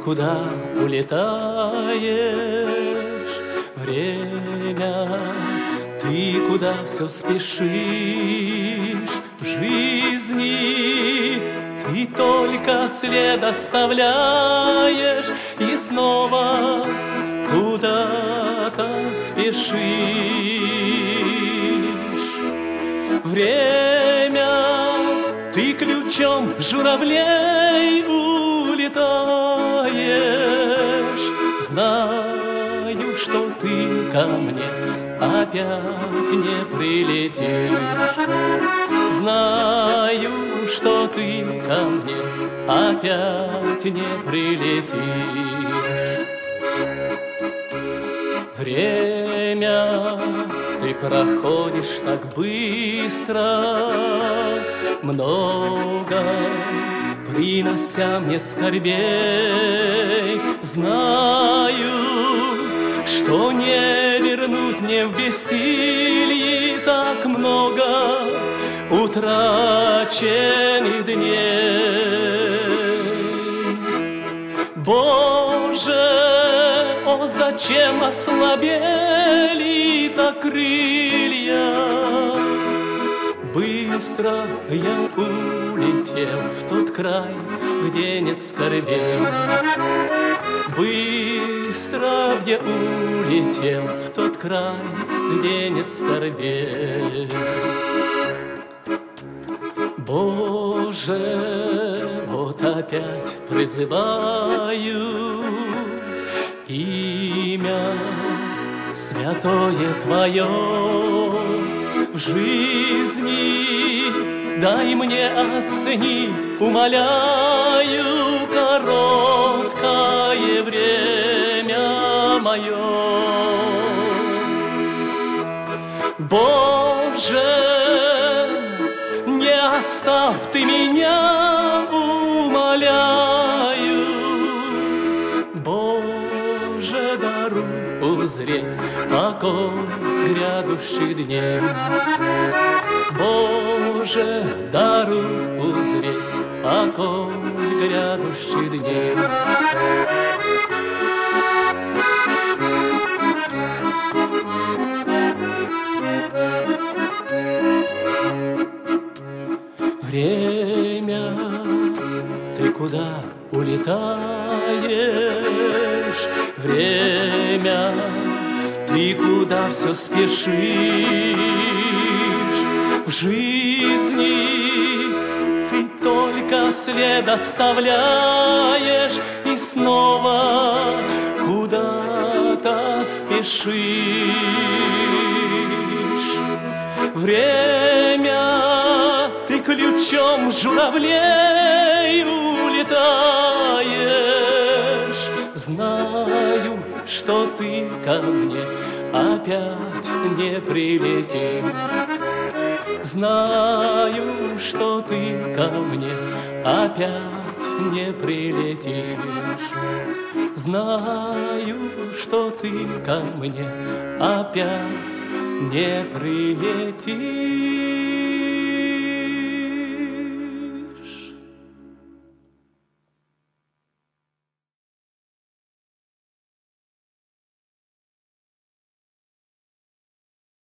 куда улетаешь, время? Ты куда все спешишь в жизни? Ты только след оставляешь и снова куда-то спешишь. Время, ты ключом журавлей улетаешь. Знаю, что ты ко мне опять не прилетишь. Знаю, что ты ко мне опять не прилетишь. Время, ты проходишь так быстро, много принося мне скорбей. Знаю, что не вернуть мне в бессилии так много утраченных дней. Боже, о, зачем ослабели так крылья? Быстро я улетел в тот край, где нет скорбей. Быстро я улетел в тот край, где нет скорбей. Боже, вот опять призываю имя святое Твое в жизни. Дай мне оценить, умоляю, короткое время мое. Боже, не оставь ты меня, умоляю. Боже, даруй узреть покой грядущих дней. Боже, даруй узреть покой грядущих дней. Время, ты куда улетаешь? Время, ты куда все спешишь? В жизни ты только след оставляешь и снова куда-то спешишь. Время, ты ключом журавлей улетаешь. Знаю, что ты ко мне опять не прилетишь. Знаю, что ты ко мне опять не прилетишь. Знаю, что ты ко мне опять не прилетишь.